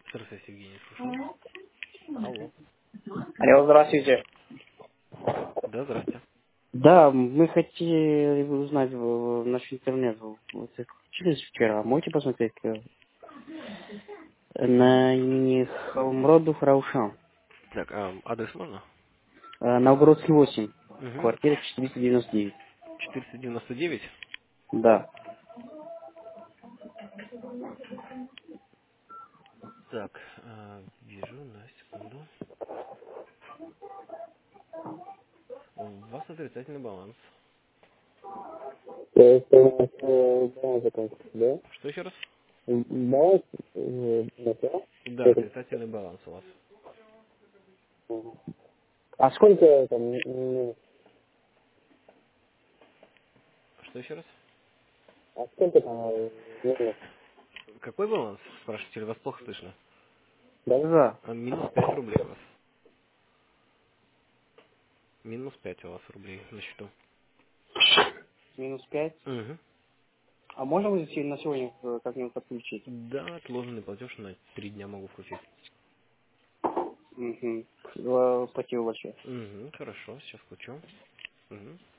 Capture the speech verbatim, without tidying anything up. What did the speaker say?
Здравствуйте, Евгений, слушаю. Алло. Алло, здравствуйте. Да, здрасте. Да, мы хотели узнать в- в наш интернет. Вы включились вчера. Можете посмотреть э, на имени Холмроду Раушан? Так, а, адрес можно? Э, Новгородский восемь. Угу. Квартира четыреста девяносто девять. четыреста девяносто девять. Да. Так, а, вижу, на секунду. У вас отрицательный баланс. То есть, э, э, баланс закончился, да? Что еще раз? М, Баланс, э, да, да? Да, Это- отрицательный баланс у вас. А сколько там? м, Что еще раз? А сколько там? э, минус? Какой баланс? Спрашиваете, или вас плохо слышно? Да, да. А, минус пять рублей у вас. Минус пять у вас рублей на счету. Минус пять. Угу. А можно вы на сегодня э, как-нибудь подключить? Да, отложенный платеж на три дня могу включить. Угу. Спасибо большое. Угу, хорошо, сейчас включу. Угу.